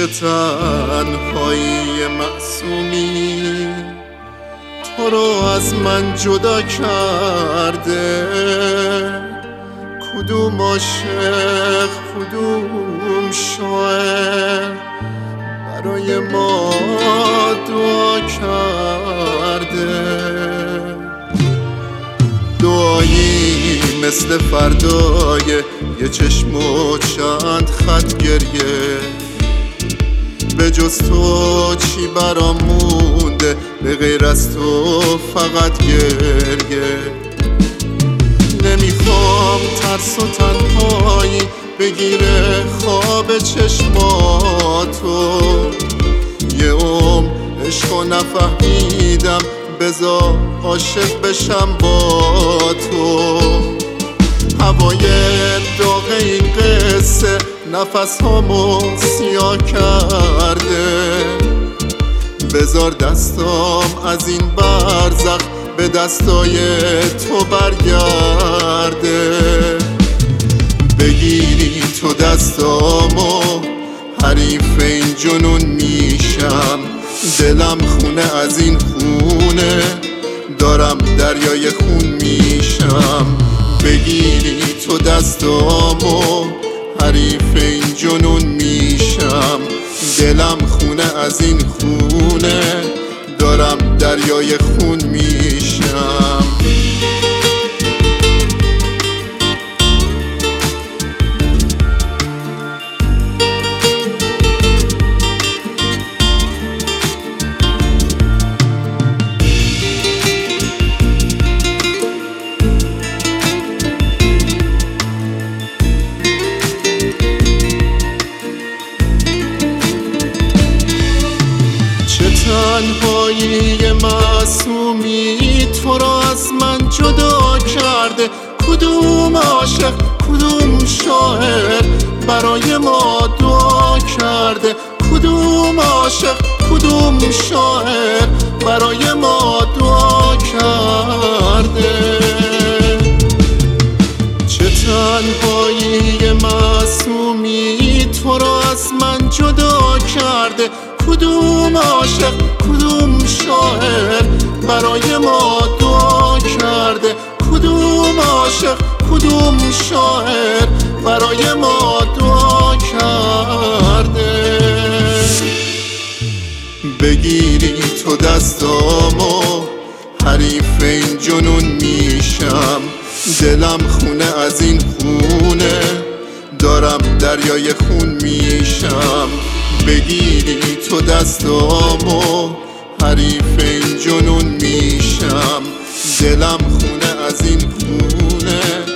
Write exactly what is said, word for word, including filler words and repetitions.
تنهایی معصومی تو رو از من جدا کرده؟ کدوم عاشق کدوم شاعر برای ما دعا کرده؟ دعایی مثل فردای یه چشم و چند خط گریه، به جز تو چی برام مونده به غیر از تو فقط گریه. نمیخوام ترس و تنهایی بگیره خواب چشماتو، یه عمر عشقو نفهمیدم بذار عاشق بشم با تو. هوای داغ این قصه نفس هامو سیاه کرده، بذار دستام از این برزخ به دستای تو برگرده. بگیری تو دستامو حریف این جنون میشم، دلم خونه از این خونه دارم دریای خون میشم. بگیری تو دستامو حریف این جنون میشم، دلم خونه از این خونه دارم دریای خون میشم. تنهایی معصومی تو را از من جدا کرده؟ کدوم عاشق کدوم شاعر برای ما دعا کرده؟ کدوم عاشق کدوم شاعر برای ما دعا کرده؟ چه تنهایی معصومی تو را از من جدا کرده؟ کدوم عاشق کدوم شاعر برای ما دعا کرده؟ کدوم عاشق کدوم شاعر برای ما دعا کرده؟ بگیری تو دستامو حریف این جنون میشم، دلم خونه از این خونه دارم دریای خون میشم. بگیری تو دستامو حریف این جنون میشم، دلم خونه از این خونه